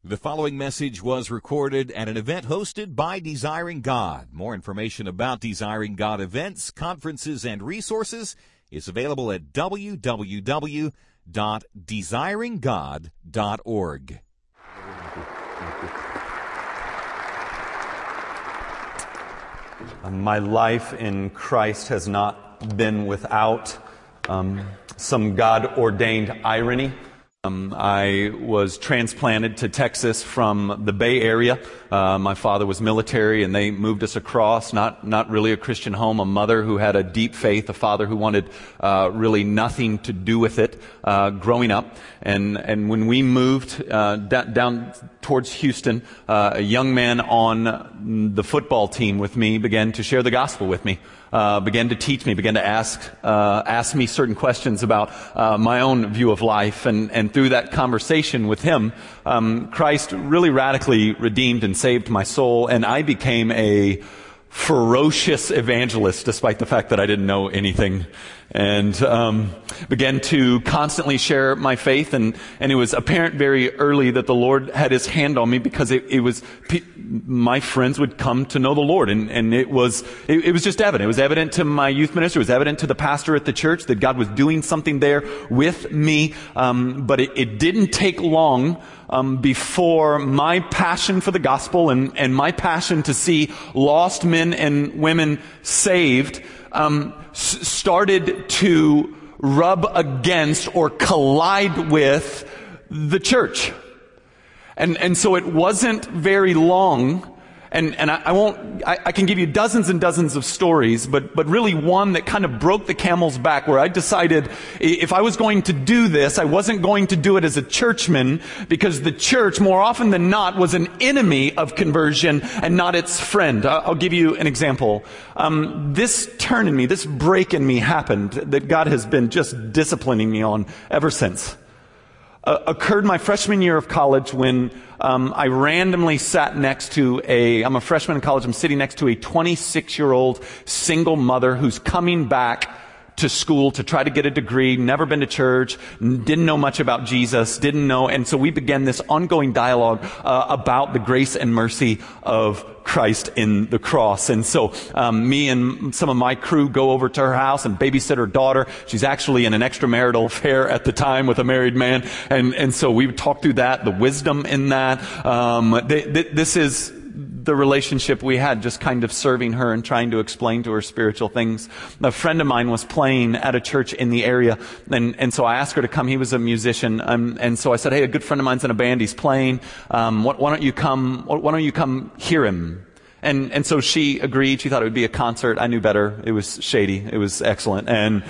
The following message was recorded at an event hosted by Desiring God. More information about Desiring God events, conferences, and resources is available at www.desiringgod.org. My life in Christ has not been without some God-ordained irony. I was transplanted to Texas from the Bay Area. My father was military, and they moved us across. Not really a Christian home. A mother who had a deep faith, a father who wanted really nothing to do with it growing up. And when we moved down towards Houston, a young man on the football team with me began to share the gospel with me. Began to teach me, began to ask me certain questions about my own view of life, and through that conversation with him, Christ really radically redeemed and saved my soul, and I became a ferocious evangelist, despite the fact that I didn't know anything, and began to constantly share my faith, and it was apparent very early that the Lord had His hand on me, because it was my friends would come to know the Lord, and it was just evident. It was evident to my youth minister. It was evident to the pastor at the church that God was doing something there with me. But it didn't take long before my passion for the gospel and my passion to see lost men and women saved started to rub against or collide with the church. And so it wasn't very long, and I can give you dozens and dozens of stories, but really one that kind of broke the camel's back, where I decided if I was going to do this, I wasn't going to do it as a churchman, because the church, more often than not, was an enemy of conversion and not its friend. I'll give you an example. This turn in me, this break in me happened that God has been just disciplining me on ever since. Occurred my freshman year of college, when I randomly sat next to I'm a freshman in college, I'm sitting next to a 26-year-old single mother who's coming back to school to try to get a degree, never been to church, didn't know much about Jesus, and so we began this ongoing dialogue about the grace and mercy of Christ in the cross. And so me and some of my crew go over to her house and babysit her daughter. She's actually in an extramarital affair at the time with a married man, and so we would talk through that, the wisdom in that. This is the relationship we had, just kind of serving her and trying to explain to her spiritual things. A friend of mine was playing at a church in the area, and so I asked her to come. He was a musician, and so I said, "Hey, a good friend of mine's in a band. He's playing. Why don't you come hear him?" And so she agreed. She thought it would be a concert. I knew better. It was shady. It was excellent, and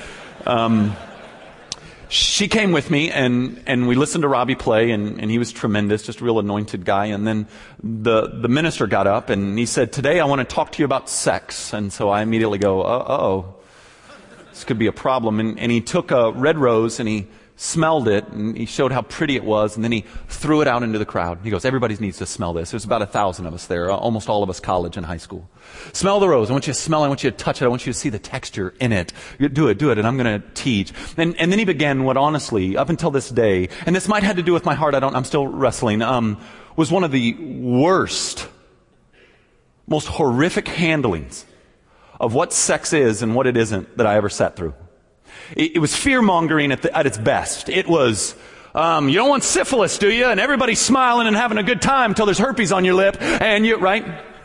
she came with me, and we listened to Robbie play, and he was tremendous, just a real anointed guy. And then the minister got up, and he said, "Today I want to talk to you about sex." And so I immediately go, uh-oh, this could be a problem. And he took a red rose, and he smelled it, and he showed how pretty it was, and then he threw it out into the crowd. He goes, "Everybody needs to smell this." There's about 1,000 of us there, almost all of us college and high school. Smell the rose. I want you to smell it. I want you to touch it. I want you to see the texture in it. Do it, and I'm going to teach. And then he began what, honestly, up until this day, and this might have to do with my heart, I'm still wrestling, was one of the worst, most horrific handlings of what sex is and what it isn't that I ever sat through. It was fear-mongering at its best. It was, you don't want syphilis, do you? And everybody's smiling and having a good time until there's herpes on your lip, right?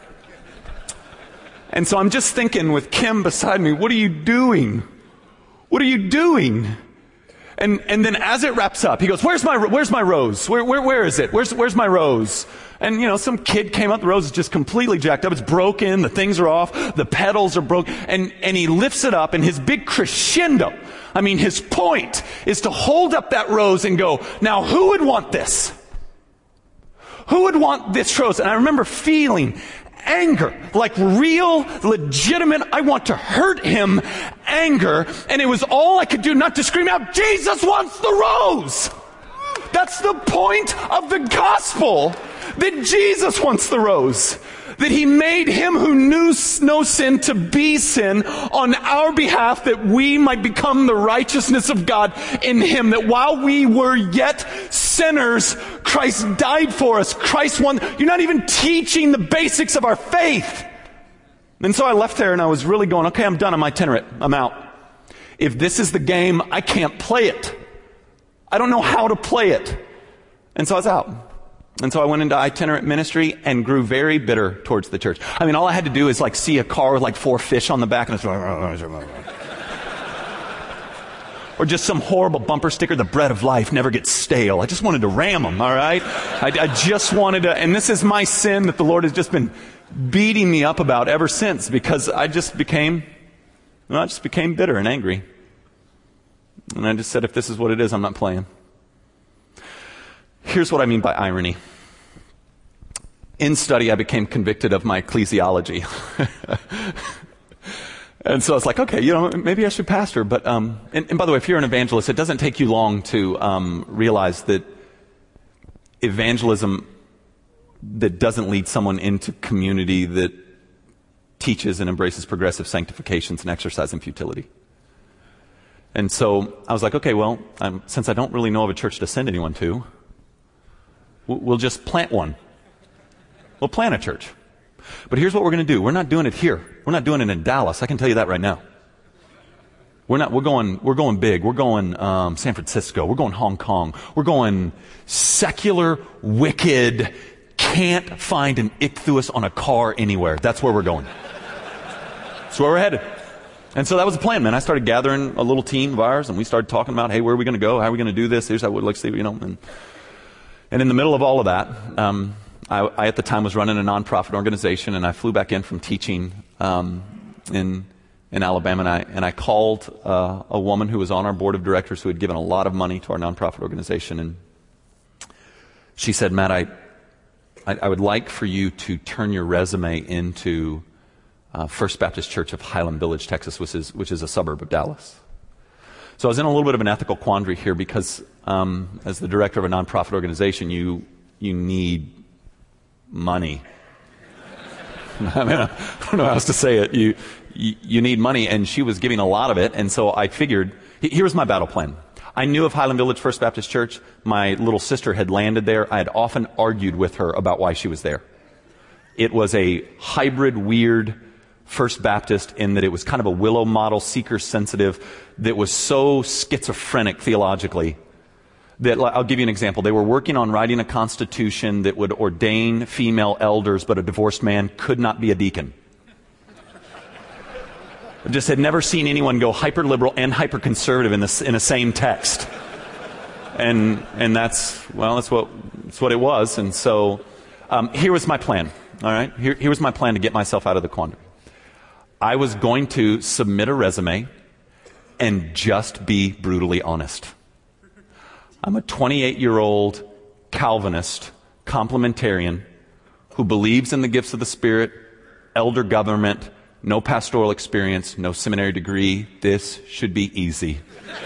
And so I'm just thinking with Kim beside me, what are you doing? What are you doing? And then as it wraps up, he goes, where's my rose? Where is it? Where's my rose? And some kid came up, the rose is just completely jacked up. It's broken, the things are off, the petals are broken, and he lifts it up, and his big crescendo, his point is to hold up that rose and go, "Now who would want this? Who would want this rose?" And I remember feeling anger, like real, legitimate, I want to hurt him anger, and it was all I could do not to scream out, "Jesus wants the rose!" That's the point of the gospel, that Jesus wants the rose. That He made Him who knew no sin to be sin on our behalf, that we might become the righteousness of God in Him. That while we were yet sinners, Christ died for us. Christ won. You're not even teaching the basics of our faith. And so I left there and I was really going, okay, I'm done. I'm itinerant. I'm out. If this is the game, I can't play it. I don't know how to play it. And so I was out. And so I went into itinerant ministry and grew very bitter towards the church. I mean, all I had to do is like see a car with like 4 fish on the back and it's or just some horrible bumper sticker, the bread of life never gets stale. I just wanted to ram them, all right? I just wanted to, and this is my sin that the Lord has just been beating me up about ever since, because I just became bitter and angry. And I just said, if this is what it is, I'm not playing. Here's what I mean by irony. In study, I became convicted of my ecclesiology. And so I was like, okay, maybe I should pastor. But, and by the way, if you're an evangelist, it doesn't take you long to realize that evangelism that doesn't lead someone into community that teaches and embraces progressive sanctification is an exercise in futility. And so I was like, okay, well, since I don't really know of a church to send anyone to, we'll just plant one. We'll plant a church. But here's what we're going to do. We're not doing it here. We're not doing it in Dallas. I can tell you that right now. We're going big. We're going San Francisco. We're going Hong Kong. We're going secular, wicked, can't find an ichthus on a car anywhere. That's where we're going. That's where we're headed. And so that was the plan, man. I started gathering a little team of ours, and we started talking about, hey, where are we going to go? How are we going to do this? Here's how we'd like to see, And in the middle of all of that, I at the time was running a nonprofit organization, and I flew back in from teaching in Alabama, and I called a woman who was on our board of directors who had given a lot of money to our nonprofit organization, and she said, Matt, I would like for you to turn your resume into First Baptist Church of Highland Village, Texas, which is a suburb of Dallas. So I was in a little bit of an ethical quandary here because as the director of a nonprofit organization, you need money. I mean, I don't know how else to say it. You need money, and she was giving a lot of it, and so I figured, here's my battle plan. I knew of Highland Village First Baptist Church. My little sister had landed there. I had often argued with her about why she was there. It was a hybrid, weird First Baptist in that it was kind of a Willow model, seeker-sensitive, that was so schizophrenic theologically that, I'll give you an example. They were working on writing a constitution that would ordain female elders, but a divorced man could not be a deacon. I just had never seen anyone go hyper-liberal and hyper-conservative in the same text. And that's what it was. And so here was my plan. All right? Here was my plan to get myself out of the quandary. I was going to submit a resume and just be brutally honest. I'm a 28-year-old Calvinist, complementarian, who believes in the gifts of the Spirit, elder government, no pastoral experience, no seminary degree. This should be easy.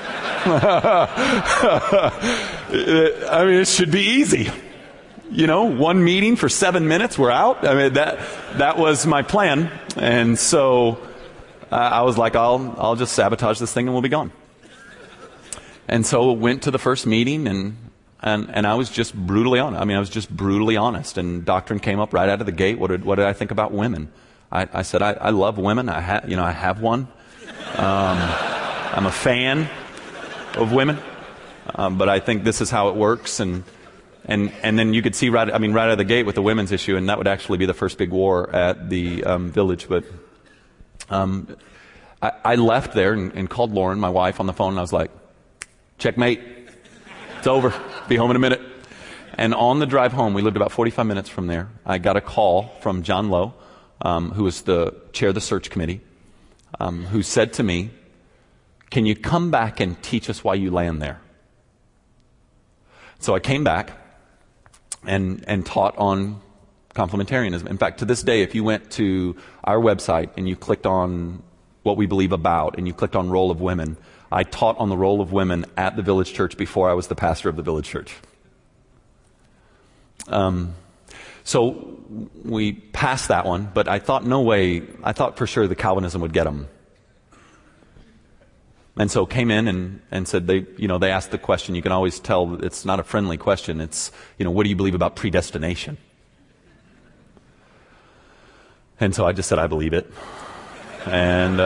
I mean, it should be easy. One meeting for 7 minutes, we're out. I mean, that was my plan. And so I was like, I'll just sabotage this thing and we'll be gone. And so went to the first meeting and I was just brutally honest. I mean, I was just brutally honest. And doctrine came up right out of the gate. What did I think about women? I said, I love women. I have one. I'm a fan of women. But I think this is how it works. And then you could see right out of the gate with the women's issue, and that would actually be the first big war at the village. But I left there and called Lauren, my wife, on the phone, and I was like, checkmate. It's over. Be home in a minute. And on the drive home, we lived about 45 minutes from there, I got a call from John Lowe, who was the chair of the search committee, who said to me, can you come back and teach us why you land there? So I came back and taught on complementarianism. In fact, to this day, if you went to our website and you clicked on what we believe about and you clicked on role of women, I taught on the role of women at the Village Church before I was the pastor of the Village Church. So we passed that one, but I thought for sure the Calvinism would get them. And so came in and said they asked the question. You can always tell it's not a friendly question. It's, what do you believe about predestination? And so I just said, I believe it. And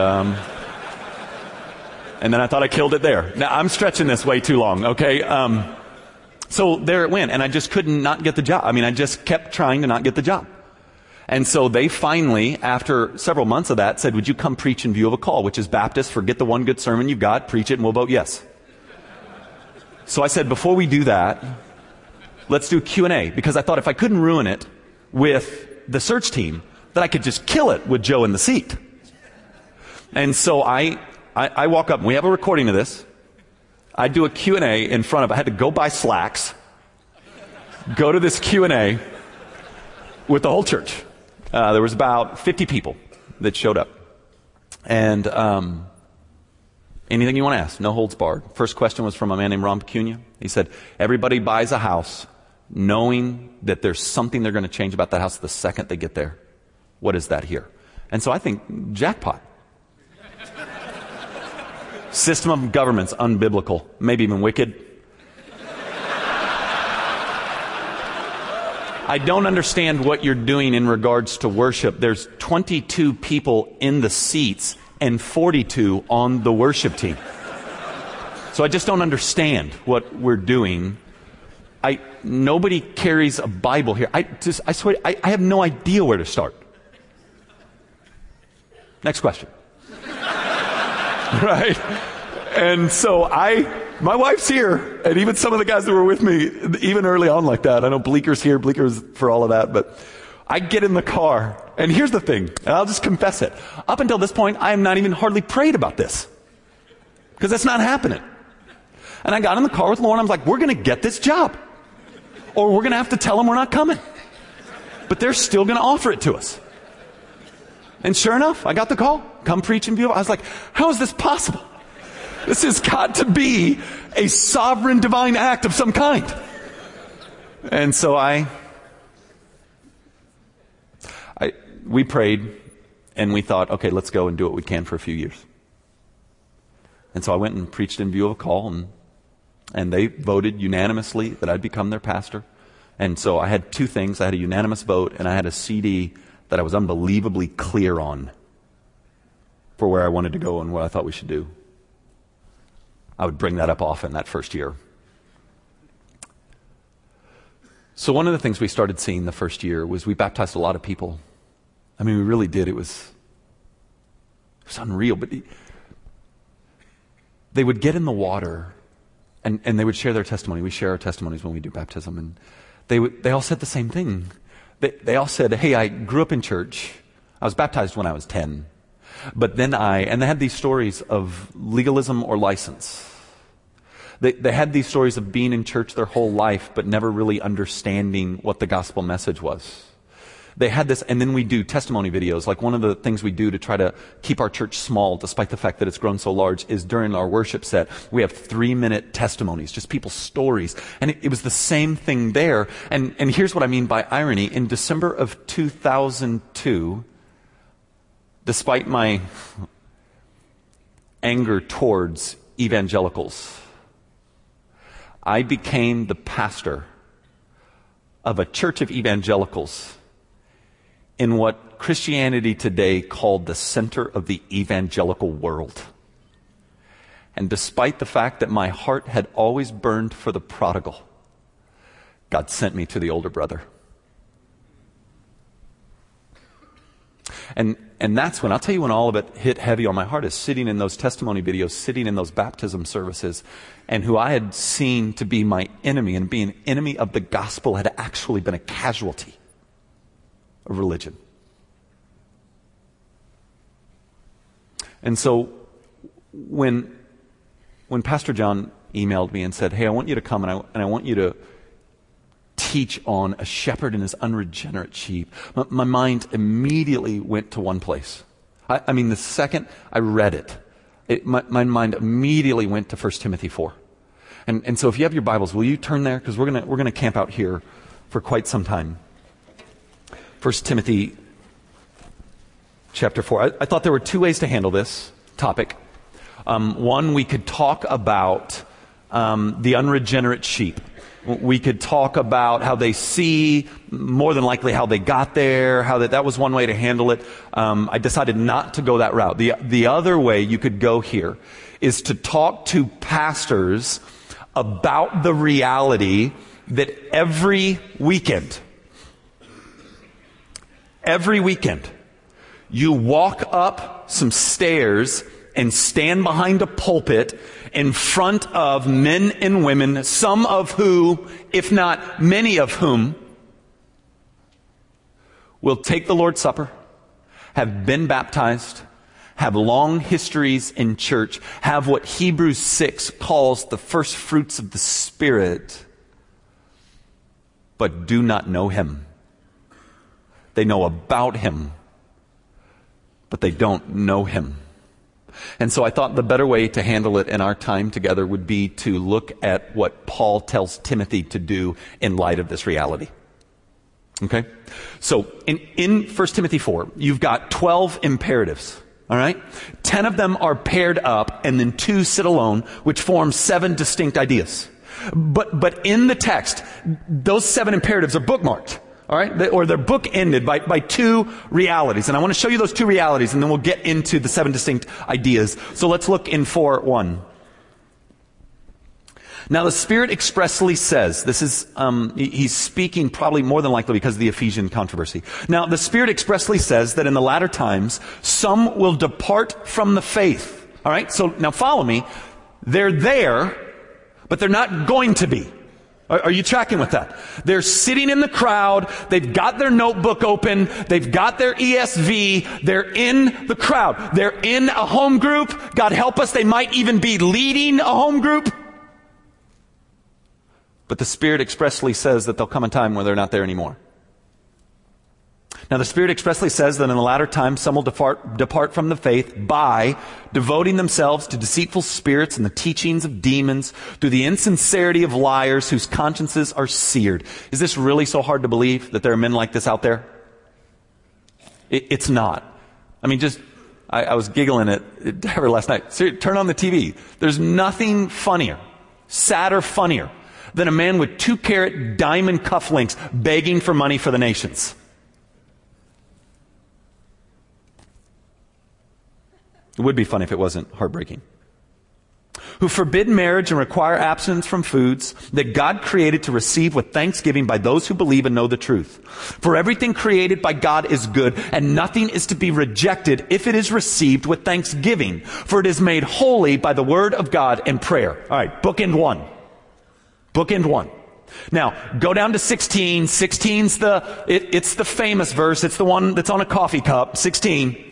then I thought I killed it there. Now, I'm stretching this way too long, okay? So there it went, and I just couldn't not get the job. I just kept trying to not get the job. And so they finally, after several months of that, said, would you come preach in view of a call, which is Baptist, forget the one good sermon you've got, preach it, and we'll vote yes. So I said, before we do that, let's do Q&A, because I thought if I couldn't ruin it with the search team, that I could just kill it with Joe in the seat. And so I walk up, and we have a recording of this. I do a Q&A in front of, I had to go buy slacks, go to this Q&A with the whole church. There was about 50 people that showed up. And anything you want to ask, no holds barred. First question was from a man named Ron Pecunia. He said, everybody buys a house knowing that there's something they're going to change about that house the second they get there. What is that here? And so I think, jackpot. System of government's unbiblical, maybe even wicked. I don't understand what you're doing in regards to worship. There's 22 people in the seats and 42 on the worship team. So I just don't understand what we're doing. Nobody carries a Bible here. I swear, I have no idea where to start. Next question. Right? And so my wife's here, and even some of the guys that were with me, even early on like that. I know Bleeker's here, Bleeker's for all of that, but I get in the car, and here's the thing, and I'll just confess it. Up until this point, I have not even hardly prayed about this, because that's not happening. And I got in the car with Lauren, I was like, we're going to get this job, or we're going to have to tell them we're not coming. But they're still going to offer it to us. And sure enough, I got the call, come preach in view. I was like, how is this possible? This has got to be a sovereign divine act of some kind. And so we prayed, and we thought, okay, let's go and do what we can for a few years. And so I went and preached in view of a call, and they voted unanimously that I'd become their pastor. And so I had two things. I had a unanimous vote, and I had a CD that I was unbelievably clear on for where I wanted to go and what I thought we should do. I would bring that up often that first year. So one of the things we started seeing the first year was we baptized a lot of people. We really did. It was unreal. But they would get in the water and they would share their testimony. We share our testimonies when we do baptism. And they all said the same thing. They all said, hey, I grew up in church. I was baptized when I was 10. But then and they had these stories of legalism or license. They had these stories of being in church their whole life, but never really understanding what the gospel message was. They had this, and then we do testimony videos. Like one of the things we do to try to keep our church small, despite the fact that it's grown so large, is during our worship set, we have 3-minute testimonies, just people's stories. And it was the same thing there. And here's what I mean by irony. In December of 2002, despite my anger towards evangelicals, I became the pastor of a church of evangelicals in what Christianity today called the center of the evangelical world. And despite the fact that my heart had always burned for the prodigal, God sent me to the older brother. And that's when, I'll tell you when all of it hit heavy on my heart, is sitting in those testimony videos, sitting in those baptism services, and who I had seen to be my enemy and be an enemy of the gospel had actually been a casualty of religion. And so when Pastor John emailed me and said, hey, I want you to come and I want you to teach on a shepherd and his unregenerate sheep, my mind immediately went to one place. The second I read it, my mind immediately went to 1 Timothy 4. And so if you have your Bibles, will you turn there? Because we're gonna camp out here for quite some time. 1 Timothy chapter 4. I thought there were two ways to handle this topic. One, we could talk about the unregenerate sheep. We could talk about how they see, more than likely how they got there, how that was one way to handle it. I decided not to go that route. The other way you could go here is to talk to pastors about the reality that every weekend, you walk up some stairs and stand behind a pulpit in front of men and women, some of who, if not many of whom, will take the Lord's Supper, have been baptized, have long histories in church, have what Hebrews 6 calls the first fruits of the Spirit, but do not know Him. They know about Him, but they don't know Him. And so I thought the better way to handle it in our time together would be to look at what Paul tells Timothy to do in light of this reality. Okay? So in 1 Timothy 4, you've got 12 imperatives. All right? 10 of them are paired up, and then 2 sit alone, which form 7 distinct ideas. But in the text, those 7 imperatives are bookmarked. All right? Or they're bookended by 2 realities. And I want to show you those 2 realities, and then we'll get into the 7 distinct ideas. So let's look in 4:1. Now the Spirit expressly says, this is, he's speaking probably more than likely because of the Ephesian controversy. Now the Spirit expressly says that in the latter times, some will depart from the faith. All right? So now follow me. They're there, but they're not going to be. Are you tracking with that? They're sitting in the crowd. They've got their notebook open. They've got their ESV. They're in the crowd. They're in a home group. God help us, they might even be leading a home group. But the Spirit expressly says that there'll come a time where they're not there anymore. Now the Spirit expressly says that in the latter time some will depart from the faith by devoting themselves to deceitful spirits and the teachings of demons, through the insincerity of liars whose consciences are seared. Is this really so hard to believe that there are men like this out there? It's not. I mean, I was giggling at Deborah last night. So turn on the TV. There's nothing funnier, sadder, funnier than a man with 2-carat diamond cufflinks begging for money for the nations. It would be funny if it wasn't heartbreaking. Who forbid marriage and require abstinence from foods that God created to receive with thanksgiving by those who believe and know the truth. For everything created by God is good, and nothing is to be rejected if it is received with thanksgiving. For it is made holy by the word of God and prayer. All right, bookend 1. Bookend 1. Now, go down to 16. 16's it's the famous verse. It's the one that's on a coffee cup. 16.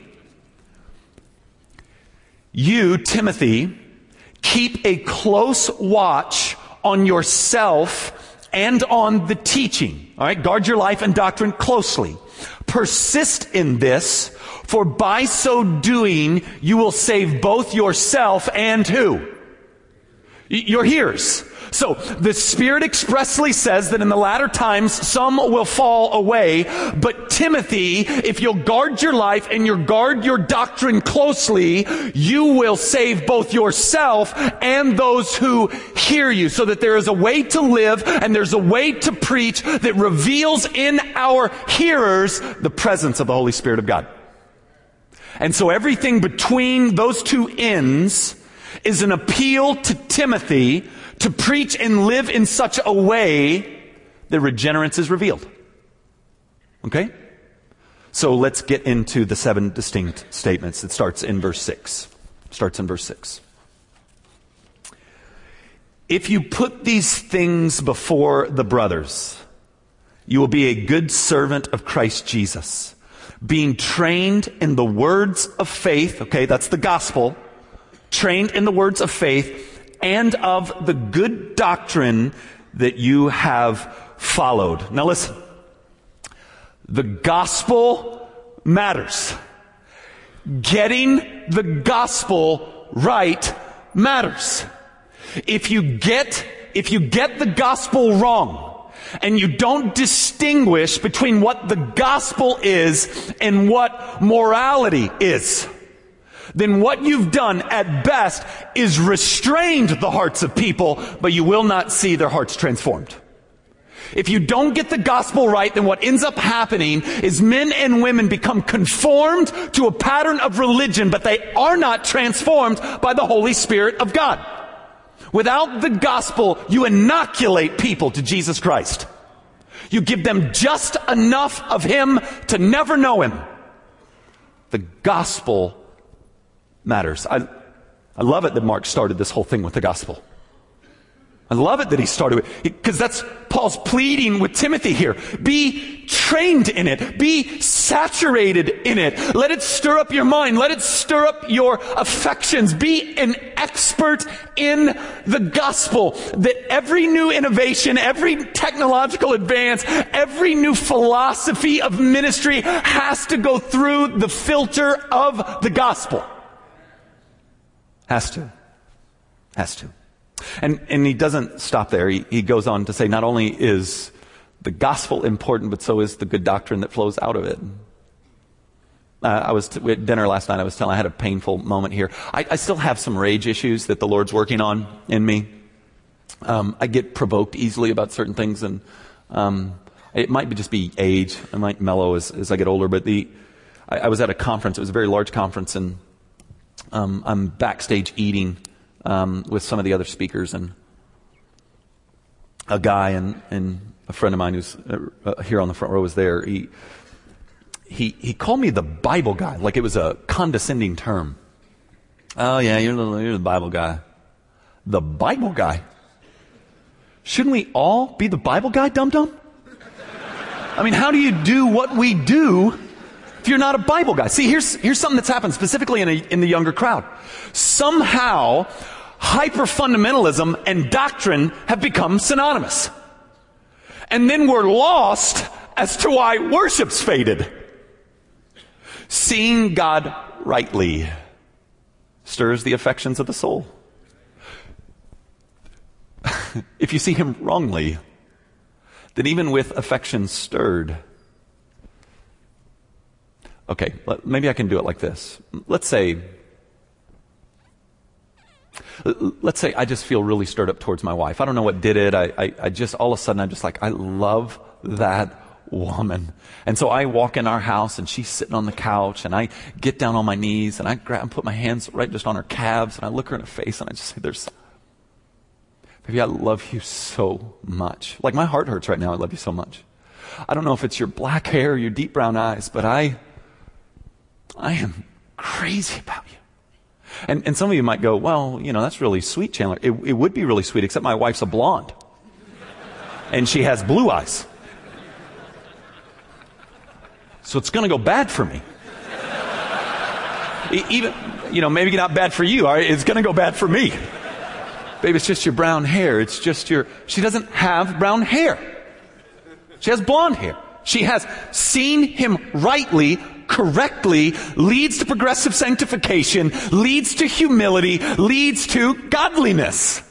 You, Timothy, keep a close watch on yourself and on the teaching. All right, guard your life and doctrine closely. Persist in this, for by so doing, you will save both yourself and who? Your hearers. So the Spirit expressly says that in the latter times some will fall away, but Timothy, if you'll guard your life and you'll guard your doctrine closely, you will save both yourself and those who hear you, so that there is a way to live and there's a way to preach that reveals in our hearers the presence of the Holy Spirit of God. And so everything between those 2 ends is an appeal to Timothy to preach and live in such a way that regenerance is revealed. Okay? So let's get into the 7 distinct statements. It starts in verse 6. If you put these things before the brothers, you will be a good servant of Christ Jesus, being trained in the words of faith. Okay, that's the gospel. Trained in the words of faith and of the good doctrine that you have followed. Now listen, the gospel matters. Getting the gospel right matters. If you get the gospel wrong, and you don't distinguish between what the gospel is and what morality is, then what you've done at best is restrained the hearts of people, but you will not see their hearts transformed. If you don't get the gospel right, then what ends up happening is men and women become conformed to a pattern of religion, but they are not transformed by the Holy Spirit of God. Without the gospel, you inoculate people to Jesus Christ. You give them just enough of Him to never know Him. The gospel matters. I love it that Mark started this whole thing with the gospel. I love it that he started with, because that's Paul's pleading with Timothy here. Be trained in it. Be saturated in it. Let it stir up your mind. Let it stir up your affections. Be an expert in the gospel. That every new innovation, every technological advance, every new philosophy of ministry has to go through the filter of the gospel. Has to. And he doesn't stop there. He goes on to say not only is the gospel important, but so is the good doctrine that flows out of it. I was at dinner last night. I had a painful moment here. I still have some rage issues that the Lord's working on in me. I get provoked easily about certain things, and it might just be age. I might mellow as I get older. But I was at a conference. It was a very large conference, and I'm backstage eating with some of the other speakers, and a guy and a friend of mine who's here on the front row was there. He called me the Bible guy, like it was a condescending term. Oh yeah, you're the Bible guy. The Bible guy? Shouldn't we all be the Bible guy, dum-dum? I mean, how do you do what we do if you're not a Bible guy? See, here's something that's happened specifically in the younger crowd. Somehow, hyper-fundamentalism and doctrine have become synonymous. And then we're lost as to why worship's faded. Seeing God rightly stirs the affections of the soul. If you see Him wrongly, then even with affections stirred. Okay, maybe I can do it like this. Let's say I just feel really stirred up towards my wife. I don't know what did it. I just, all of a sudden, I'm just like, I love that woman. And so I walk in our house and she's sitting on the couch, and I get down on my knees and I grab and put my hands right just on her calves, and I look her in the face and I just say, baby, I love you so much. Like, my heart hurts right now. I love you so much. I don't know if it's your black hair or your deep brown eyes, but I am crazy about you. And some of you might go, well, that's really sweet, Chandler. It would be really sweet, except my wife's a blonde. And she has blue eyes. So it's going to go bad for me. Even, maybe not bad for you. All right? It's going to go bad for me. Babe, it's just your brown hair. It's just she doesn't have brown hair. She has blonde hair. She has seen Him rightly, correctly, leads to progressive sanctification, leads to humility, leads to godliness.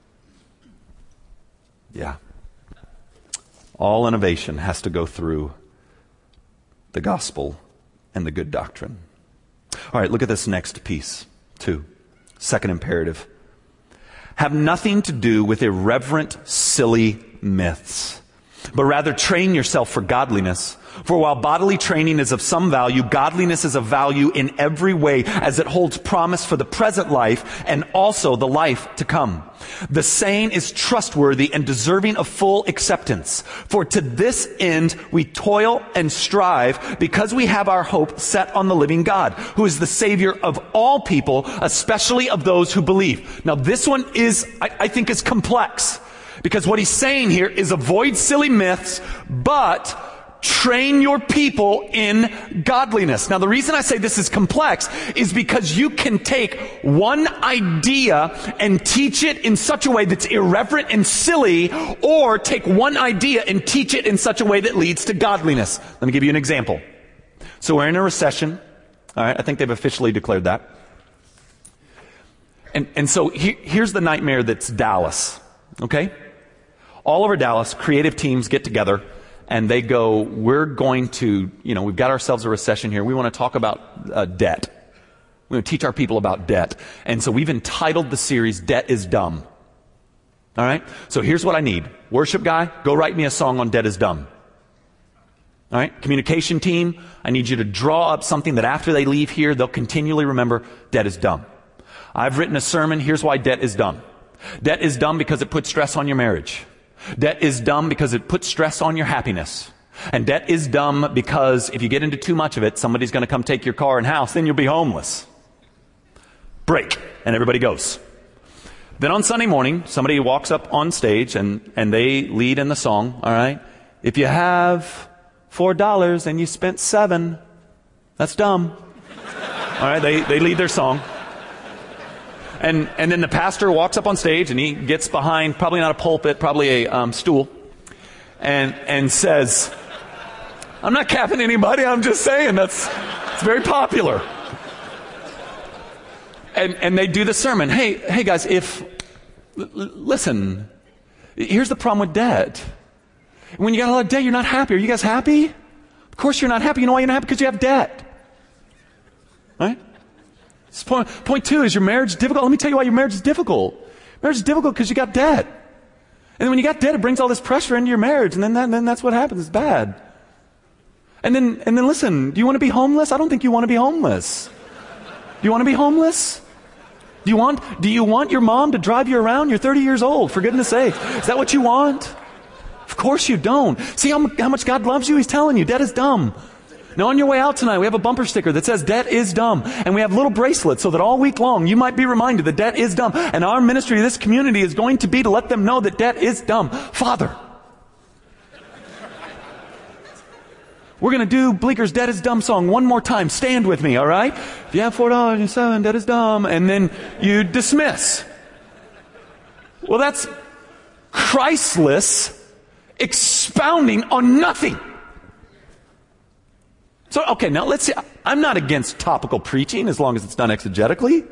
Yeah. All innovation has to go through the gospel and the good doctrine. All right, look at this next piece, 2. Second imperative. Have nothing to do with irreverent, silly myths, but rather train yourself for godliness. For while bodily training is of some value, godliness is of value in every way, as it holds promise for the present life and also the life to come. The saying is trustworthy and deserving of full acceptance. For to this end we toil and strive, because we have our hope set on the living God, who is the Savior of all people, especially of those who believe. Now this one is, I think, is complex, because what he's saying here is avoid silly myths, but train your people in godliness. Now, the reason I say this is complex is because you can take one idea and teach it in such a way that's irreverent and silly, or take one idea and teach it in such a way that leads to godliness. Let me give you an example. So we're in a recession. All right, I think they've officially declared that. And so here's the nightmare that's Dallas. Okay? All over Dallas, creative teams get together and they go, we're going to, we've got ourselves a recession here. We want to talk about debt. We're going to teach our people about debt. And so we've entitled the series, Debt is Dumb. All right? So here's what I need. Worship guy, go write me a song on debt is dumb. All right? Communication team, I need you to draw up something that after they leave here, they'll continually remember debt is dumb. I've written a sermon, here's why debt is dumb. Debt is dumb because it puts stress on your marriage. Debt is dumb because it puts stress on your happiness. And debt is dumb because if you get into too much of it, somebody's going to come take your car and house, then you'll be homeless. Break. And everybody goes. Then on Sunday morning, somebody walks up on stage and they lead in the song, all right? If you have $4 and you spent $7, that's dumb. All right, they lead their song. And then the pastor walks up on stage and he gets behind, probably not a pulpit, probably a stool, and says, I'm not capping anybody, I'm just saying it's very popular. And they do the sermon. Hey guys, listen, here's the problem with debt. When you got a lot of debt, you're not happy. Are you guys happy? Of course you're not happy. You know why you're not happy? Because you have debt. Right? Point two, is your marriage difficult? Let me tell you why your marriage is difficult. Marriage is difficult because you got debt. And then when you got debt, it brings all this pressure into your marriage. And then that's what happens. It's bad. And then listen, do you want to be homeless? I don't think you want to be homeless. Do you want to be homeless? Do you want your mom to drive you around? You're 30 years old, for goodness sake. Is that what you want? Of course you don't. See how much God loves you? He's telling you, debt is dumb. Now on your way out tonight, we have a bumper sticker that says debt is dumb. And we have little bracelets so that all week long you might be reminded that debt is dumb. And our ministry to this community is going to be to let them know that debt is dumb. Father, we're going to do Bleeker's Debt is Dumb song one more time. Stand with me, all right? If you have $4 and $7, debt is dumb. And then you dismiss. Well, that's Christless expounding on nothing. So, okay, now let's see. I'm not against topical preaching as long as it's done exegetically.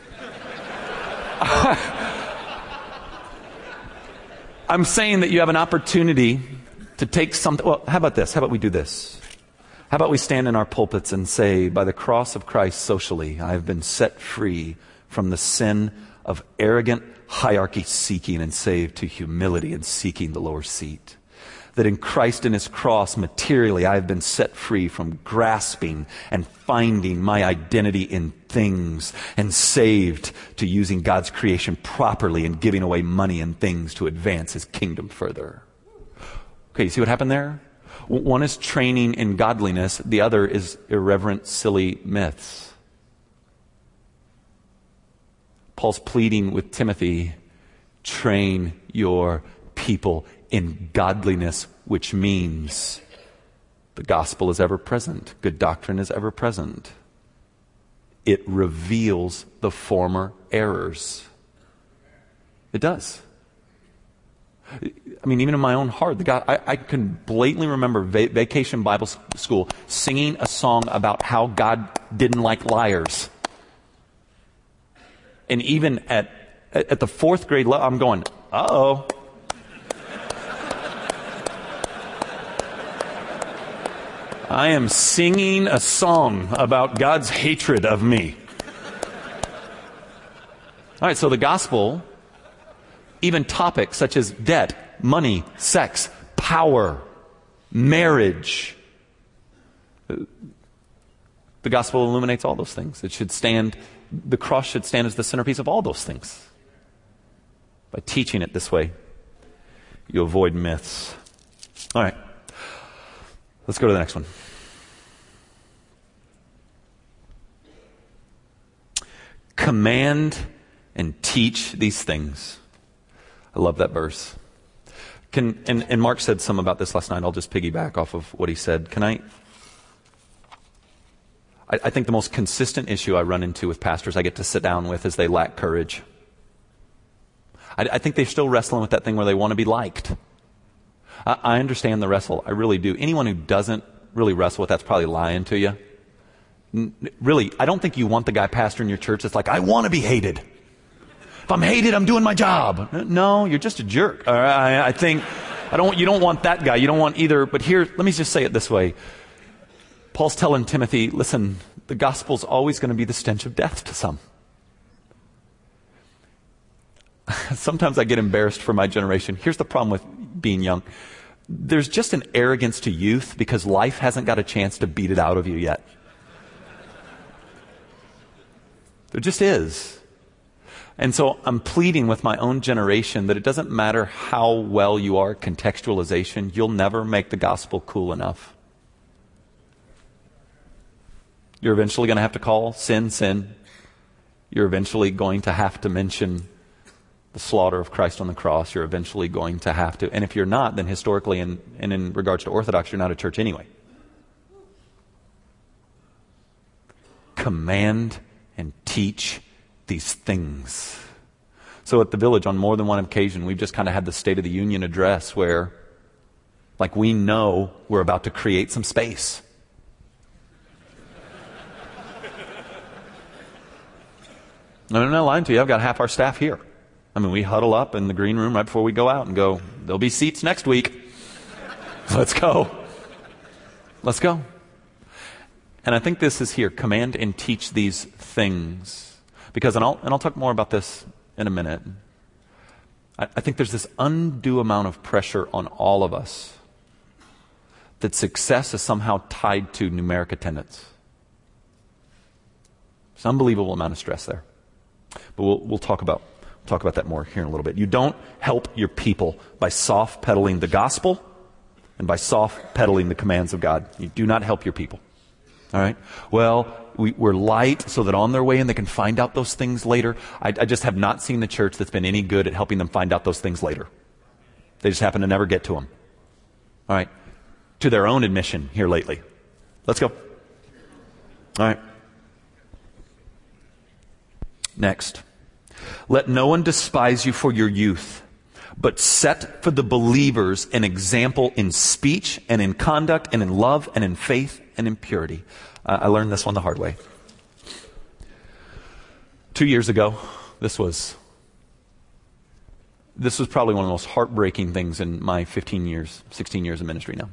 I'm saying that you have an opportunity to take something. Well, how about this? How about we do this? How about we stand in our pulpits and say, by the cross of Christ socially, I have been set free from the sin of arrogant hierarchy seeking and saved to humility and seeking the lower seat. That in Christ and His cross materially I have been set free from grasping and finding my identity in things and saved to using God's creation properly and giving away money and things to advance His kingdom further. Okay, you see what happened there? One is training in godliness. The other is irreverent, silly myths. Paul's pleading with Timothy, train your people in godliness, which means the gospel is ever present. Good doctrine is ever present. It reveals the former errors. It does. I mean, even in my own heart, I can blatantly remember Vacation Bible School singing a song about how God didn't like liars. And even at the fourth grade level, I'm going, uh-oh. I am singing a song about God's hatred of me. All right, so the gospel, even topics such as debt, money, sex, power, marriage, the gospel illuminates all those things. The cross should stand as the centerpiece of all those things. By teaching it this way, you avoid myths. All right. Let's go to the next one. Command and teach these things. I love that verse. And Mark said some about this last night. I'll just piggyback off of what he said. I think the most consistent issue I run into with pastors I get to sit down with is they lack courage. I think they're still wrestling with that thing where they want to be liked. I understand the wrestle. I really do. Anyone who doesn't really wrestle with that's probably lying to you. Really, I don't think you want the guy pastoring your church that's like, I want to be hated. If I'm hated, I'm doing my job. No, you're just a jerk. All right? You don't want that guy. You don't want either. But here, let me just say it this way. Paul's telling Timothy, listen, the gospel's always going to be the stench of death to some. Sometimes I get embarrassed for my generation. Here's the problem with being young. There's just an arrogance to youth because life hasn't got a chance to beat it out of you yet. There just is. And so I'm pleading with my own generation that it doesn't matter how well you are at contextualization, you'll never make the gospel cool enough. You're eventually going to have to call sin, sin. You're eventually going to have to mention the slaughter of Christ on the cross. You're eventually going to have to. And if you're not, then historically and in regards to Orthodox, you're not a church anyway. Command and teach these things. So at the Village, on more than one occasion, we've just kind of had the State of the Union address where, like, we know we're about to create some space. I'm not lying to you. I've got half our staff here. I mean, we huddle up in the green room right before we go out and go, there'll be seats next week. Let's go. Let's go. And I think this is here. Command and teach these things. Because, and I'll talk more about this in a minute. I think there's this undue amount of pressure on all of us that success is somehow tied to numeric attendance. There's an unbelievable amount of stress there. But we'll talk about that more here in a little bit. You don't help your people by soft pedaling the gospel and by soft pedaling the commands of God. You do not help your people. All right? Well, we're light so that on their way in they can find out those things later. I just have not seen the church that's been any good at helping them find out those things later. They just happen to never get to them. All right? To their own admission here lately. Let's go. All right. Next. Let no one despise you for your youth, but set for the believers an example in speech and in conduct and in love and in faith and in purity. I learned this one the hard way. 2 years ago, this was probably one of the most heartbreaking things in my 16 years of ministry now.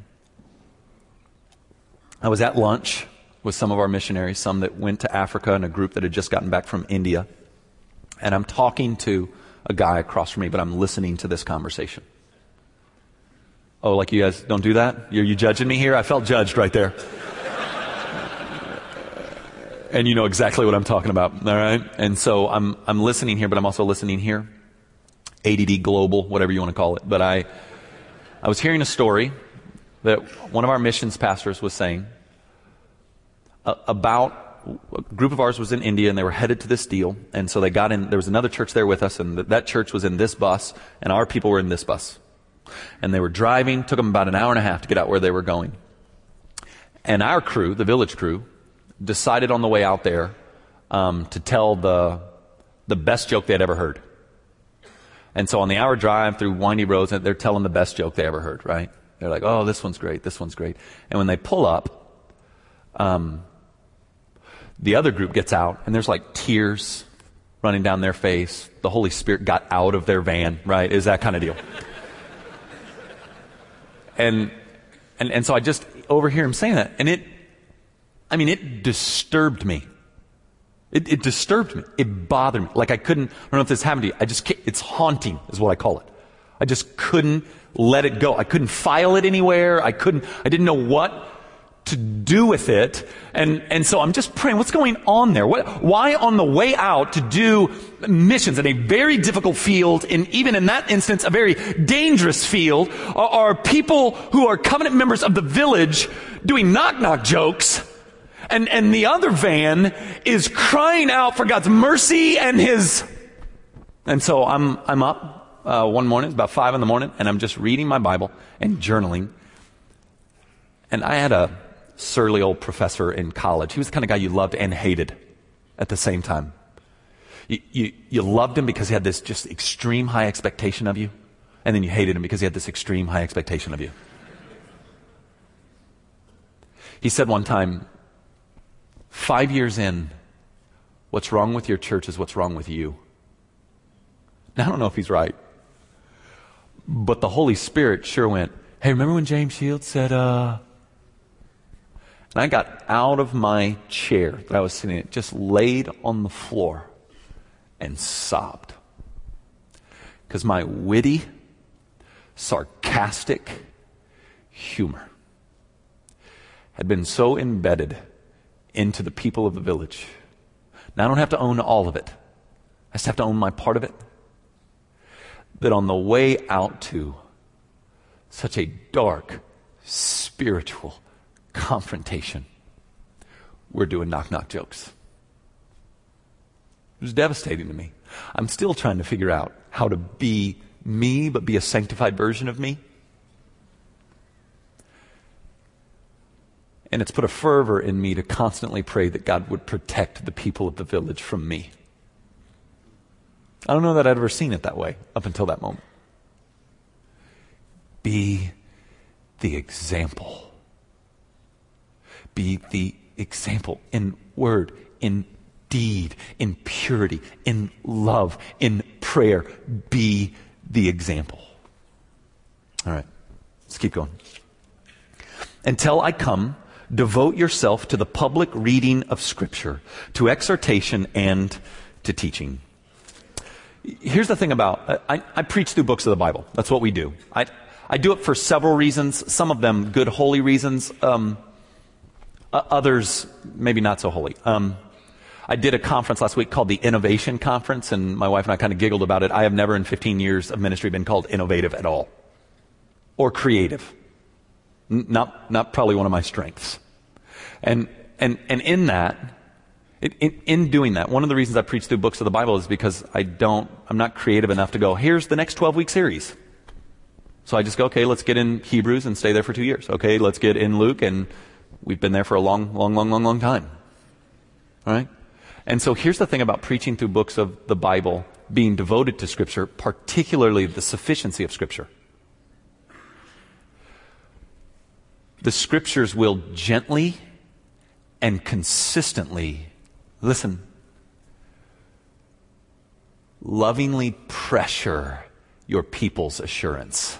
I was at lunch with some of our missionaries, some that went to Africa and a group that had just gotten back from India. And I'm talking to a guy across from me, but I'm listening to this conversation. Oh, like you guys don't do that? Are you judging me here? I felt judged right there. And you know exactly what I'm talking about, all right? And so I'm listening here, but I'm also listening here. ADD Global, whatever you want to call it. But I was hearing a story that one of our missions pastors was saying about a group of ours was in India and they were headed to this deal. And so they got in, there was another church there with us, and that church was in this bus and our people were in this bus. And they were driving, took them about an hour and a half to get out where they were going. And our crew, the Village crew, decided on the way out there to tell the best joke they'd ever heard. And so on the hour drive through windy roads, they're telling the best joke they ever heard, right? They're like, oh, this one's great, this one's great. And when they pull up, the other group gets out, and there's like tears running down their face. The Holy Spirit got out of their van, right? Is that kind of deal. And so I just overhear him saying that, and it disturbed me. It disturbed me. It bothered me. Like I don't know if this happened to you. It's haunting is what I call it. I just couldn't let it go. I couldn't file it anywhere. I didn't know what to do with it. And so I'm just praying, what's going on there? Why on the way out to do missions in a very difficult field, and even in that instance, a very dangerous field, are people who are covenant members of the Village doing knock-knock jokes, and the other van is crying out for God's mercy and His... And so I'm up one morning, it's about 5 a.m, and I'm just reading my Bible and journaling. And I had a surly old professor in college. He was the kind of guy you loved and hated at the same time. You loved him because he had this just extreme high expectation of you, and then you hated him because he had this extreme high expectation of you. He said one time, 5 years in, what's wrong with your church is what's wrong with you. Now, I don't know if he's right, but the Holy Spirit sure went, hey, remember when James Shields said, And I got out of my chair that I was sitting in, just laid on the floor and sobbed. Because my witty, sarcastic humor had been so embedded into the people of the village. Now I don't have to own all of it. I just have to own my part of it. That on the way out to such a dark, spiritual confrontation, we're doing knock-knock jokes. It was devastating to me. I'm still trying to figure out how to be me, but be a sanctified version of me. And it's put a fervor in me to constantly pray that God would protect the people of the village from me. I don't know that I'd ever seen it that way up until that moment. Be the example. Be the example in word, in deed, in purity, in love, in prayer. Be the example. All right, let's keep going. Until I come, devote yourself to the public reading of Scripture, to exhortation, and to teaching. Here's the thing about, I preach through books of the Bible. That's what we do. I do it for several reasons, some of them good, holy reasons, others maybe not so holy. I did a conference last week called the Innovation Conference, and my wife and I kind of giggled about it. I have never in 15 years of ministry been called innovative at all, or creative. Not probably one of my strengths. And in that, in doing that, one of the reasons I preach through books of the Bible is because I'm not creative enough to go, here's the next 12-week series. So I just go, okay, let's get in Hebrews and stay there for 2 years. Okay, let's get in Luke, and we've been there for a long time. All right? And so here's the thing about preaching through books of the Bible, being devoted to Scripture, particularly the sufficiency of Scripture. The Scriptures will gently and consistently, listen, lovingly pressure your people's assurance.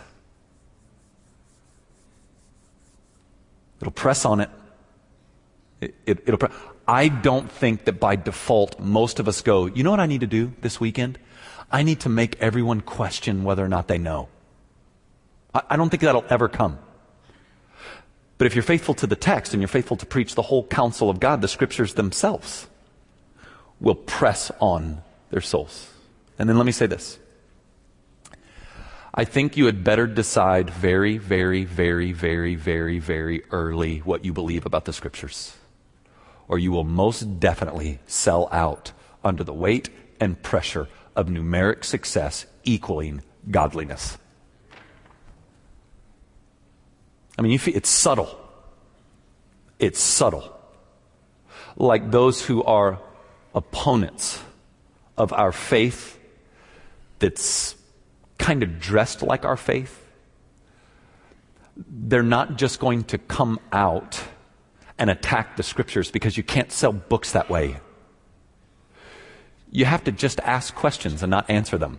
It'll press on it. It'll press. I don't think that by default most of us go, you know what I need to do this weekend? I need to make everyone question whether or not they know. I don't think that'll ever come. But if you're faithful to the text and you're faithful to preach the whole counsel of God, the Scriptures themselves will press on their souls. And then let me say this. I think you had better decide very, very, very, very, very, very early what you believe about the Scriptures, or you will most definitely sell out under the weight and pressure of numeric success equaling godliness. I mean, it's subtle. It's subtle. Like those who are opponents of our faith that's kind of dressed like our faith, they're not just going to come out and attack the Scriptures because you can't sell books that way. You have to just ask questions and not answer them.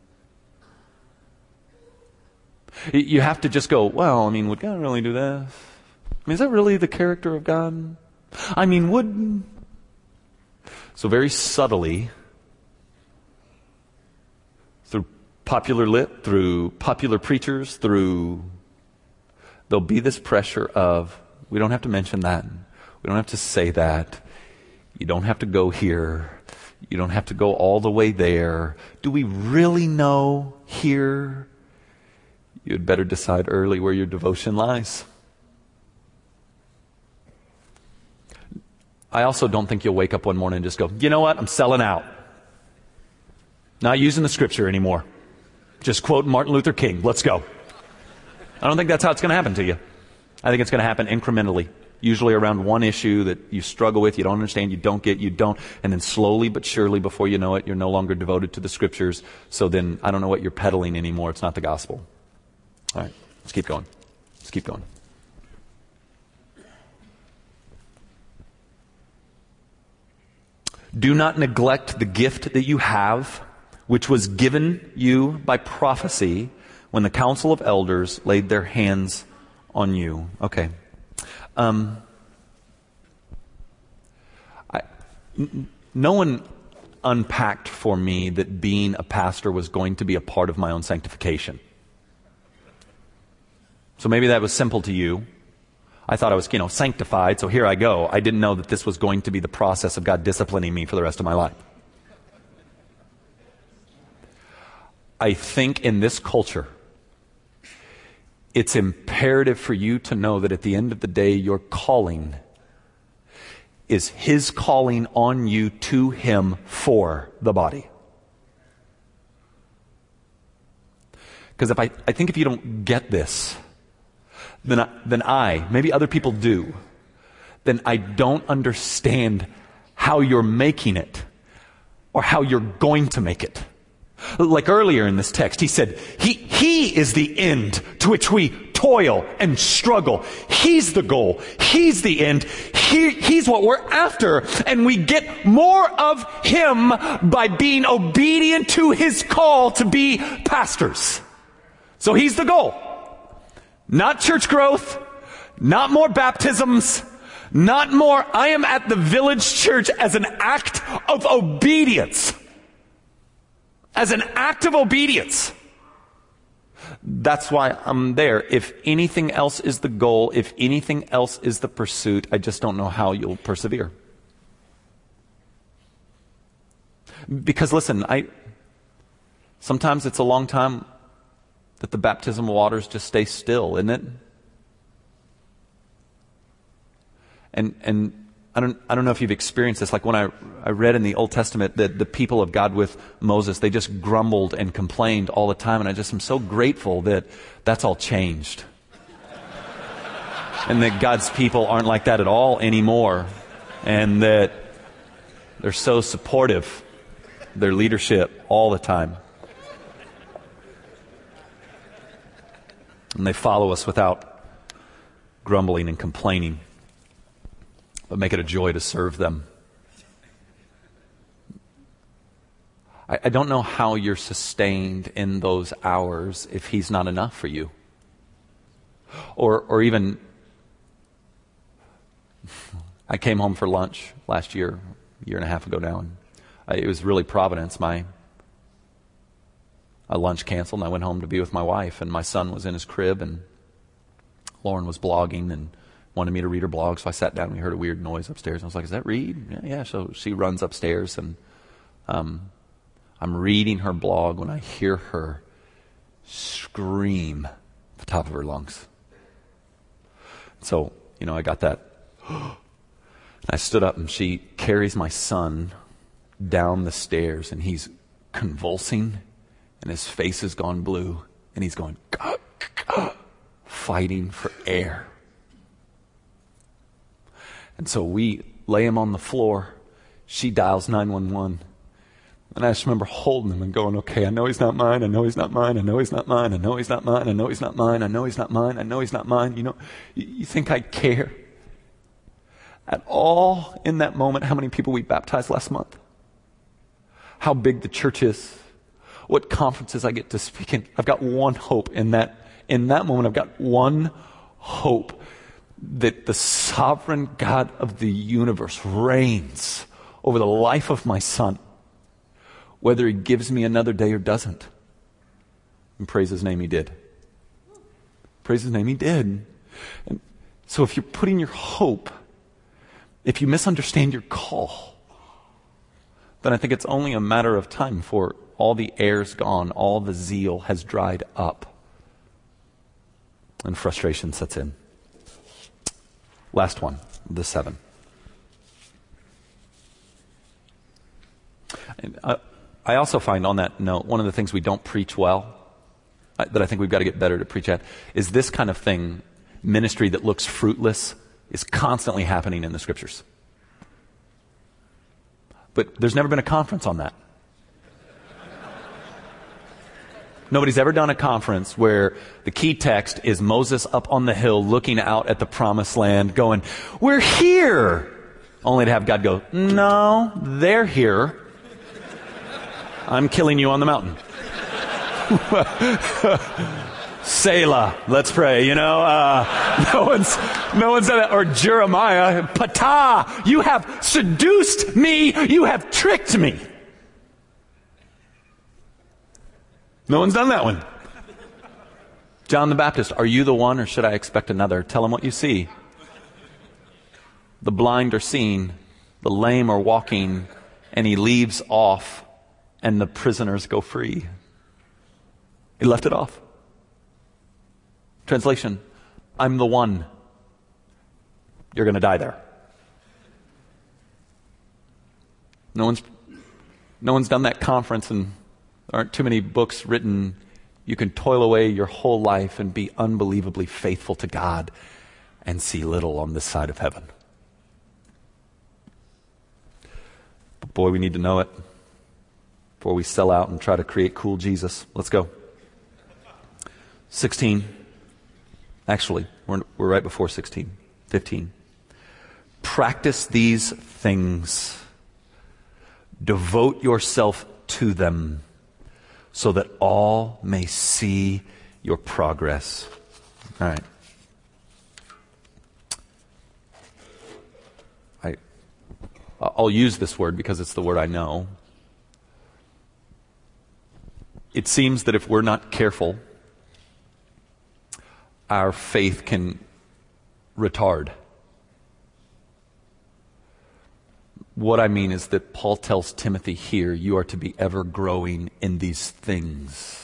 You have to just go, well, I mean, would God really do this? I mean, is that really the character of God? I mean, would... So very subtly, through popular lit, through popular preachers, there'll be this pressure of, we don't have to mention that. We don't have to say that. You don't have to go here. You don't have to go all the way there. Do we really know here? You'd better decide early where your devotion lies. I also don't think you'll wake up one morning and just go, you know what, I'm selling out. Not using the Scripture anymore. Just quoting Martin Luther King. Let's go. I don't think that's how it's going to happen to you. I think it's going to happen incrementally. Usually around one issue that you struggle with, you don't understand, you don't get, you don't. And then slowly but surely, before you know it, you're no longer devoted to the Scriptures. So then I don't know what you're peddling anymore. It's not the gospel. All right, let's keep going. Let's keep going. Do not neglect the gift that you have, which was given you by prophecy when the council of elders laid their hands on you. Okay. No one unpacked for me that being a pastor was going to be a part of my own sanctification. So maybe that was simple to you. I thought I was, sanctified, so here I go. I didn't know that this was going to be the process of God disciplining me for the rest of my life. I think in this culture, it's imperative for you to know that at the end of the day, your calling is His calling on you to Him for the body. Because I think if you don't get this, then maybe other people do, then I don't understand how you're making it or how you're going to make it. Like earlier in this text, he said, He is the end to which we toil and struggle. He's the goal. He's the end. He's what we're after. And we get more of Him by being obedient to His call to be pastors. So He's the goal. Not church growth, not more baptisms, not more. I am at the Village Church as an act of obedience. As an act of obedience. That's why I'm there. If anything else is the goal, if anything else is the pursuit, I just don't know how you'll persevere. Because listen, sometimes it's a long time that the baptismal waters just stay still, isn't it? And I don't know if you've experienced this. Like when I read in the Old Testament that the people of God with Moses, they just grumbled and complained all the time. And I just am so grateful that that's all changed. And that God's people aren't like that at all anymore. And that they're so supportive of their leadership all the time. And they follow us without grumbling and complaining, but make it a joy to serve them. I don't know how you're sustained in those hours if He's not enough for you. Or even, I came home for lunch last year and a half ago now. And it was really Providence. My lunch canceled and I went home to be with my wife, and my son was in his crib and Lauren was blogging and wanted me to read her blog. So I sat down and we heard a weird noise upstairs. I was like, is that Reed? Yeah. So she runs upstairs and I'm reading her blog when I hear her scream at the top of her lungs. So, I got that. I stood up and she carries my son down the stairs and he's convulsing and his face has gone blue and he's going, fighting for air. And so we lay him on the floor. She dials 911. And I just remember holding him and going, okay, I know he's not mine. I know he's not mine. I know he's not mine. I know he's not mine. I know he's not mine. I know he's not mine. I know he's not mine. You think I care at all in that moment how many people we baptized last month? How big the church is? What conferences I get to speak in? I've got one hope in that moment. I've got one hope that the sovereign God of the universe reigns over the life of my son, whether He gives me another day or doesn't. And praise His name, He did. Praise His name, He did. And so if you're putting your hope, if you misunderstand your call, then I think it's only a matter of time before all the air's gone, all the zeal has dried up, and frustration sets in. Last one, the 7. And I also find on that note, one of the things we don't preach well, that I think we've got to get better to preach at, is this kind of thing, ministry that looks fruitless, is constantly happening in the Scriptures. But there's never been a conference on that. Nobody's ever done a conference where the key text is Moses up on the hill looking out at the promised land going, we're here. Only to have God go, no, they're here. I'm killing you on the mountain. Selah, let's pray. No one's done that. Or Jeremiah, Patah, you have seduced me, you have tricked me. No one's done that one. John the Baptist, are you the one or should I expect another? Tell him what you see. The blind are seeing, the lame are walking, and he leaves off, and the prisoners go free. He left it off. Translation, I'm the one. You're going to die there. No one's done that conference, and there aren't too many books written. You can toil away your whole life and be unbelievably faithful to God and see little on this side of heaven. But boy, we need to know it before we sell out and try to create cool Jesus. Let's go. 16. Actually, we're right before 16. 15. Practice these things. Devote yourself to them so that all may see your progress. All right. I'll use this word because it's the word I know. It seems that if we're not careful, our faith can retard. What I mean is that Paul tells Timothy here, you are to be ever growing in these things.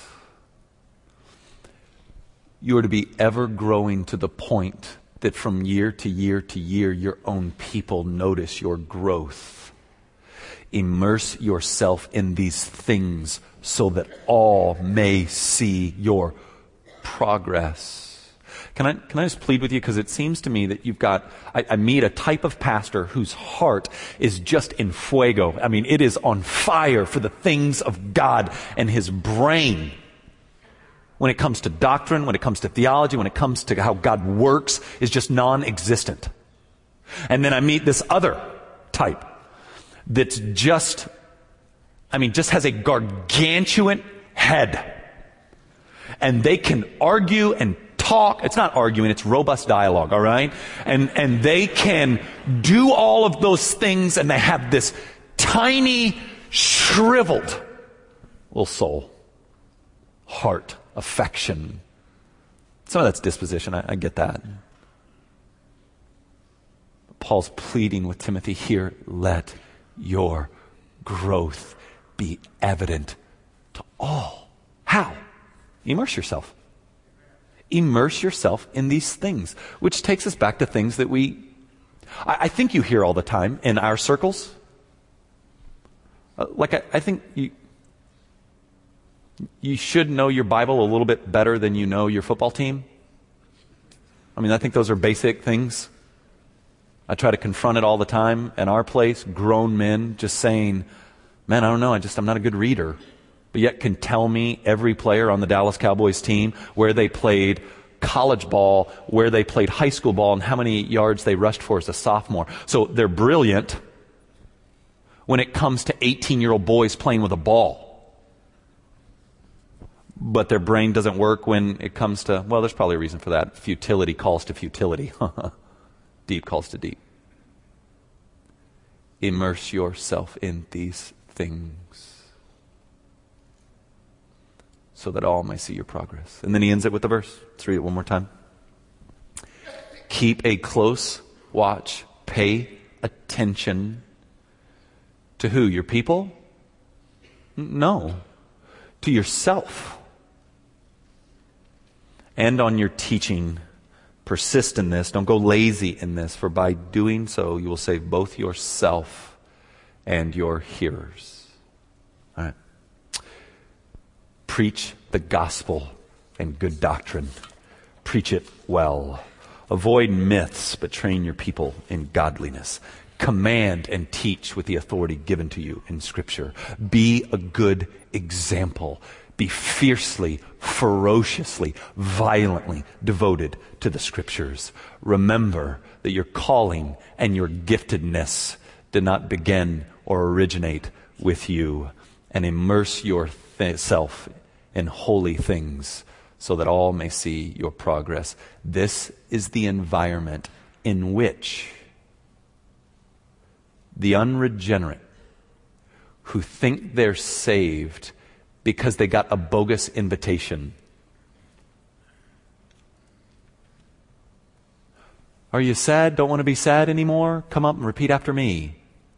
You are to be ever growing to the point that from year to year to year, your own people notice your growth. Immerse yourself in these things so that all may see your progress. Can I just plead with you? Because it seems to me that you've got, I meet a type of pastor whose heart is just in fuego. I mean, it is on fire for the things of God, and his brain, when it comes to doctrine, when it comes to theology, when it comes to how God works, is just non-existent. And then I meet this other type that's just has a gargantuan head. And they can argue and talk. It's not arguing, it's robust dialogue, all right? And they can do all of those things, and they have this tiny, shriveled little soul, heart, affection. Some of that's disposition, I get that. Paul's pleading with Timothy here, let your growth be evident to all. How? Immerse yourself. Immerse yourself in these things, which takes us back to things that I think you hear all the time in our circles. I think you should know your Bible a little bit better than you know your football team. I mean, I think those are basic things. I try to confront it all the time in our place, grown men just saying, man, I don't know, I'm not a good reader. But yet can tell me every player on the Dallas Cowboys team where they played college ball, where they played high school ball, and how many yards they rushed for as a sophomore. So they're brilliant when it comes to 18-year-old boys playing with a ball. But their brain doesn't work when it comes to, well, there's probably a reason for that. Futility calls to futility. Deep calls to deep. Immerse yourself in these things so that all may see your progress. And then he ends it with the verse. Let's read it one more time. Keep a close watch. Pay attention to who? Your people? No. To yourself. And on your teaching. Persist in this. Don't go lazy in this, for by doing so you will save both yourself and your hearers. All right. Preach the gospel and good doctrine. Preach it well. Avoid myths, but train your people in godliness. Command and teach with the authority given to you in Scripture. Be a good example. Be fiercely, ferociously, violently devoted to the Scriptures. Remember that your calling and your giftedness did not begin or originate with you. And immerse yourself in holy things so that all may see your progress. This is the environment in which the unregenerate who think they're saved because they got a bogus invitation. Are you sad? Don't want to be sad anymore? Come up and repeat after me.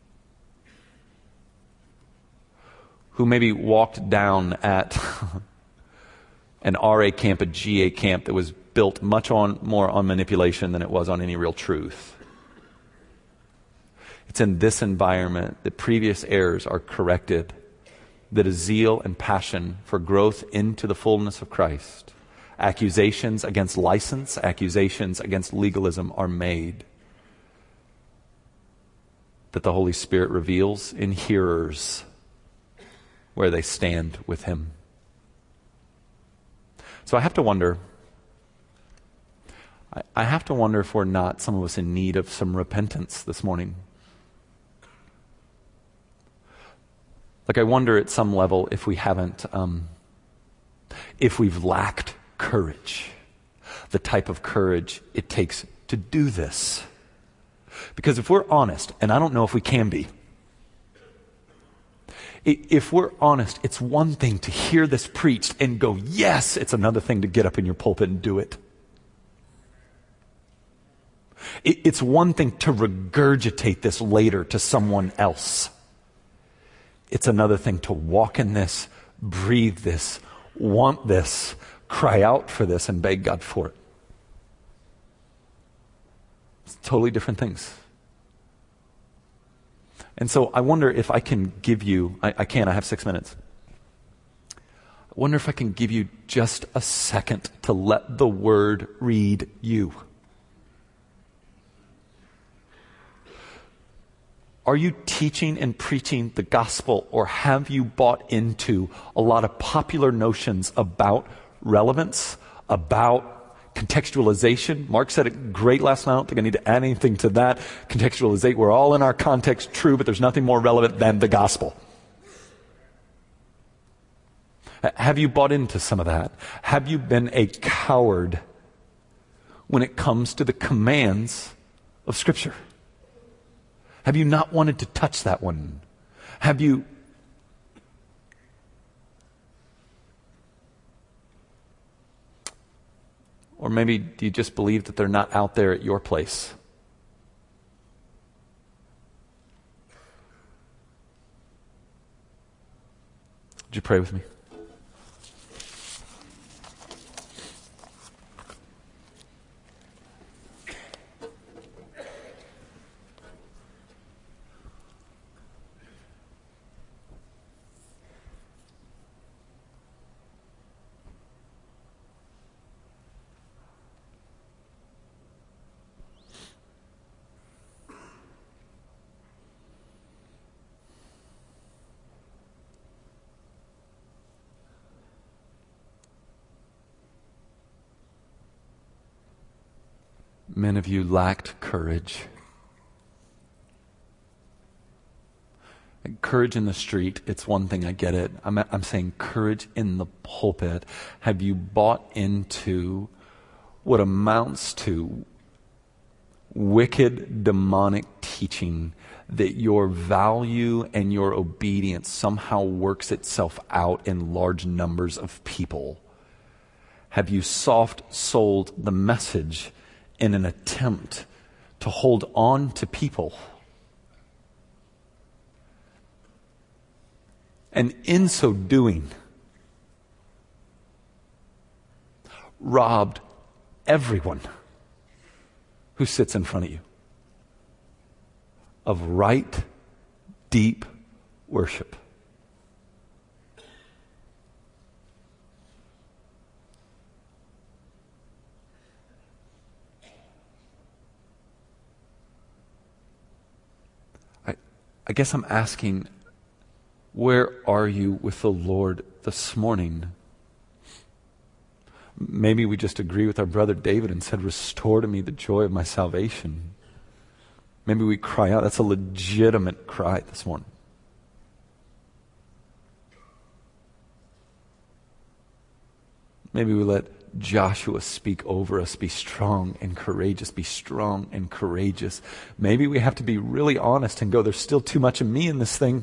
Who maybe walked down at an RA camp, a GA camp that was built much more on manipulation than it was on any real truth. It's in this environment that previous errors are corrected, that a zeal and passion for growth into the fullness of Christ, accusations against license, accusations against legalism are made, that the Holy Spirit reveals in hearers where they stand with Him. So I have to wonder if we're not, some of us, in need of some repentance this morning. Like, I wonder at some level if we haven't, if we've lacked courage, the type of courage it takes to do this. Because if we're honest, and I don't know if we can be, if we're honest, it's one thing to hear this preached and go, yes, it's another thing to get up in your pulpit and do it. It's one thing to regurgitate this later to someone else. It's another thing to walk in this, breathe this, want this, cry out for this, and beg God for it. It's totally different things. And so I wonder if I can give you, I have 6 minutes. I wonder if I can give you just a second to let the Word read you. Are you teaching and preaching the gospel, or have you bought into a lot of popular notions about relevance, about contextualization? Mark said it great last night. I don't think I need to add anything to that. Contextualizate. We're all in our context, true, but there's nothing more relevant than the gospel. Have you bought into some of that? Have you been a coward when it comes to the commands of Scripture? Have you not wanted to touch that one? Have you... Or maybe do you just believe that they're not out there at your place? Would you pray with me? Many of you lacked courage. And courage in the street, it's one thing, I get it. I'm saying courage in the pulpit. Have you bought into what amounts to wicked, demonic teaching that your value and your obedience somehow works itself out in large numbers of people? Have you soft-sold the message in an attempt to hold on to people? And in so doing, robbed everyone who sits in front of you of right, deep worship. I guess I'm asking, where are you with the Lord this morning? Maybe we just agree with our brother David and said, restore to me the joy of my salvation. Maybe we cry out. That's a legitimate cry this morning. Maybe we let Joshua speak over us. Be strong and courageous. Be strong and courageous. Maybe we have to be really honest and go, there's still too much of me in this thing.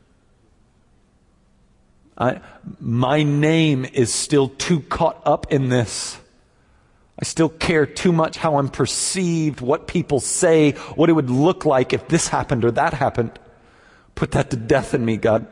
My name is still too caught up in this. I still care too much how I'm perceived, what people say, what it would look like if this happened or that happened. Put that to death in me, God.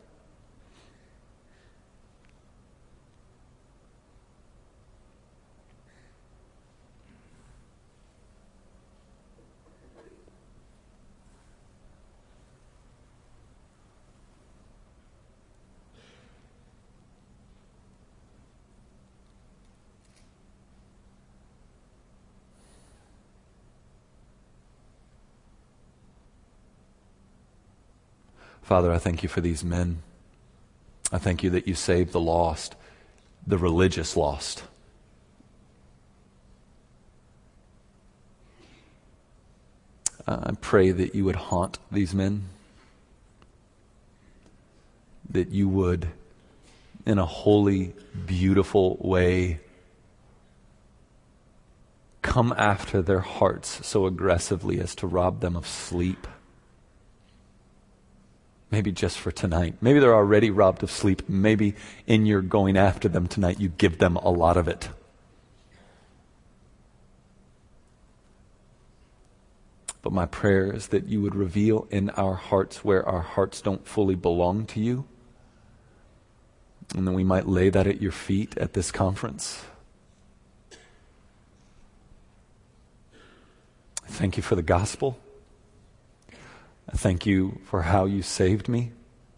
Father, I thank you for these men. I thank you that you saved the lost, the religious lost. I pray that you would haunt these men, that you would, in a holy, beautiful way, come after their hearts so aggressively as to rob them of sleep. Maybe just for tonight. Maybe they're already robbed of sleep. Maybe in your going after them tonight, you give them a lot of it. But my prayer is that you would reveal in our hearts where our hearts don't fully belong to you. And then we might lay that at your feet at this conference. Thank you for the gospel. I thank you for how you saved me.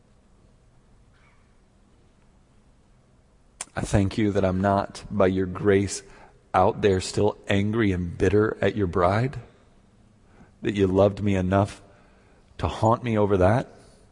I thank you that I'm not, by your grace, out there still angry and bitter at your bride. That you loved me enough to haunt me over that.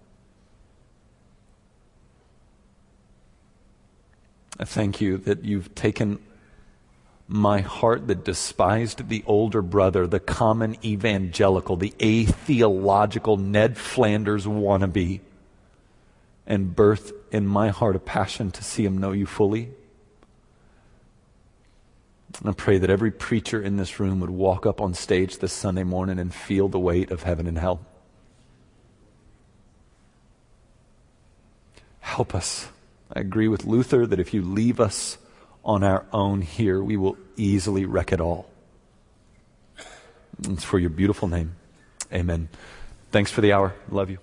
I thank you that you've taken my heart that despised the older brother, the common evangelical, the atheological Ned Flanders wannabe, and birthed in my heart a passion to see him know you fully. I pray that every preacher in this room would walk up on stage this Sunday morning and feel the weight of heaven and hell. Help us. I agree with Luther that if you leave us on our own here, we will easily wreck it all. It's for your beautiful name. Amen. Thanks for the hour. Love you.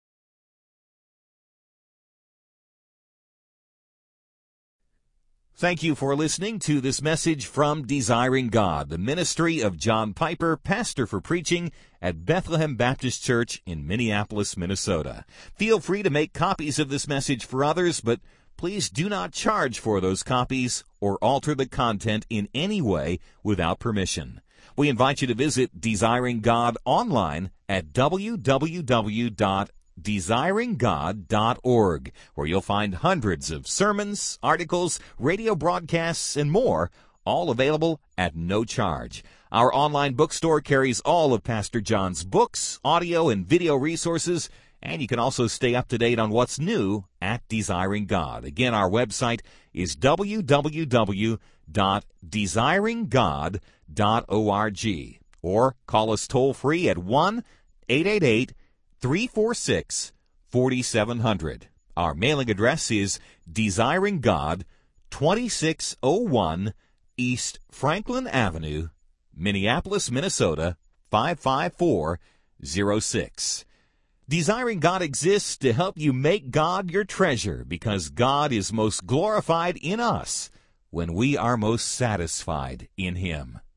Thank you for listening to this message from Desiring God, the ministry of John Piper, pastor for preaching at Bethlehem Baptist Church in Minneapolis, Minnesota. Feel free to make copies of this message for others, but please do not charge for those copies or alter the content in any way without permission. We invite you to visit Desiring God online at www.desiringgod.org, where you'll find hundreds of sermons, articles, radio broadcasts, and more, all available at no charge. Our online bookstore carries all of Pastor John's books, audio, and video resources, and you can also stay up to date on what's new at Desiring God. Again, our website is www.desiringgod.org, or call us toll-free at 1-888-346-4700. Our mailing address is Desiring God, 2601 East Franklin Avenue, Minneapolis, Minnesota, 55406. Desiring God exists to help you make God your treasure, because God is most glorified in us when we are most satisfied in Him.